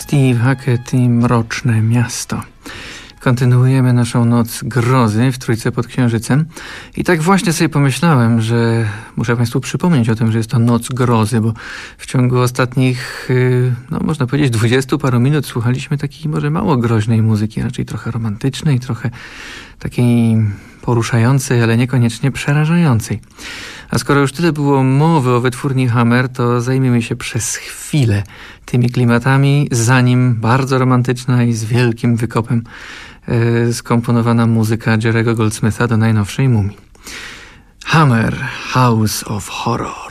Steve Hackett i Mroczne Miasto. Kontynuujemy naszą noc grozy w Trójce pod Księżycem. I tak właśnie sobie pomyślałem, że muszę Państwu przypomnieć o tym, że jest to noc grozy, bo w ciągu ostatnich, można powiedzieć 20 paru minut słuchaliśmy takiej może mało groźnej muzyki, raczej trochę romantycznej, trochę takiej poruszającej, ale niekoniecznie przerażającej. A skoro już tyle było mowy o wytwórni Hammer, to zajmijmy się przez chwilę tymi klimatami, zanim bardzo romantyczna i z wielkim wykopem skomponowana muzyka Jerry'ego Goldsmitha do najnowszej Mumii. Hammer, House of Horror.